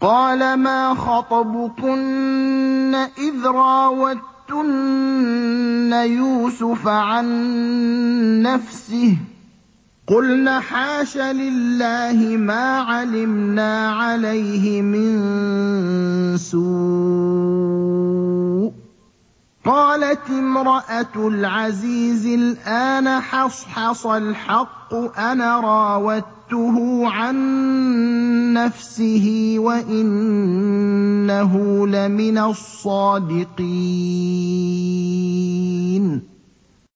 قَالَ مَا خَطْبُكُنَّ إِذْ رَاوَدتُّنَّ يُوسُفَ عَن نَّفْسِهِ ۚ قُلْنَ حَاشَ لِلَّهِ مَا عَلِمْنَا عَلَيْهِ مِن سُوءٍ ۚ قَالَتِ امْرَأَتُ الْعَزِيزِ الْآنَ حَصْحَصَ الْحَقُّ أَنَا رَاوَدتُّهُ عَن نَّفْسِهِ وَإِنَّهُ لَمِنَ الصَّادِقِينَ